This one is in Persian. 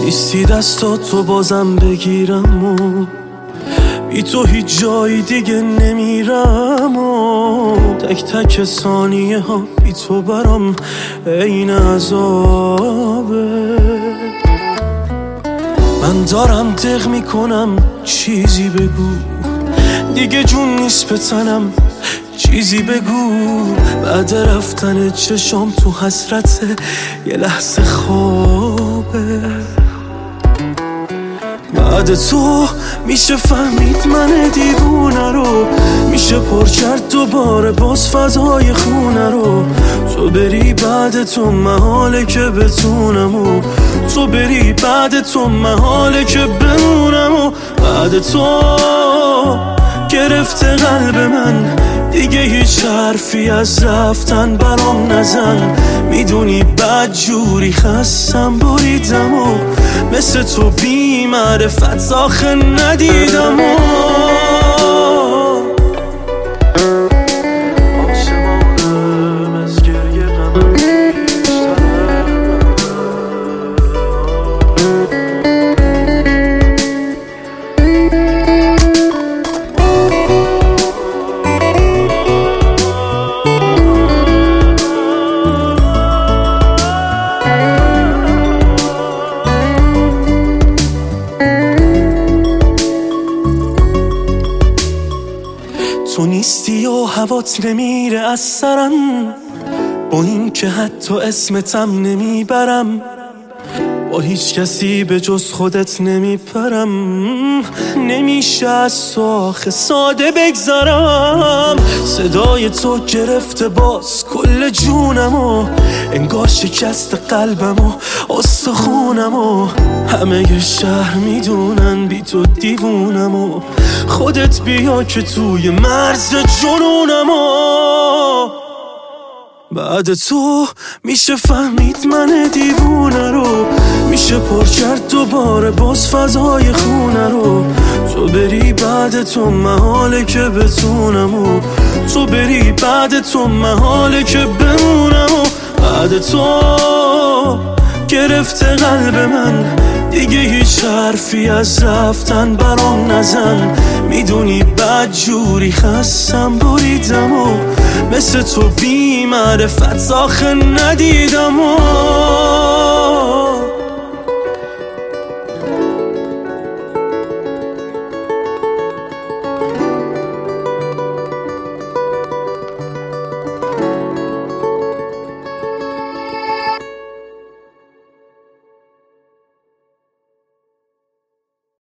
نیستی دستاتو بازم بگیرم و بی تو هیچ جای دیگه نمیرم و تک تک ثانیه ها بی تو برام عین عذابه. من دارم دق میکنم چیزی بگو، دیگه جون نیست به تنم چیزی بگو. بعد رفتن چشام تو حسرت یه لحظه خوابه. بعد تو میشه فهمید من دیوونه رو، میشه پر کرد دوباره باز فضای خونه رو. تو بری بعد تو محاله که بتونم و تو بری بعد تو محاله که بمونم و بعد تو گرفته قلب من دیگه هیچ حرفی از رفتن برام نزن. میدونی بد جوری خستم بریدم و مثل تو بی معرفت آخه ندیدم و تو نیستی و هوات نمیره از سرم، با این که حتی اسمتم نمیبرم. با هیچ کسی به جز خودت نمیپرم، نمیشه از تو آخه ساده بگذارم. صدای تو گرفته باز کل جونم و انگار شکست قلبم و استخونم و همه شهر میدونن بی تو دیوونم و خودت بیا که توی مرز جنونم و بعد تو میشه فهمید من دیوونه رو، میشه پر کرد دوباره باز فضای خونه رو. تو بری بعد تو محاله که بتونم و تو بری بعد تو محاله که بمونم و بعد تو گرفته قلب من دیگه هیچ حرفی از رفتن برام نزن. میدونی بد جوری خستم بریدم و مثل تو بی معرفت آخه ندیدم و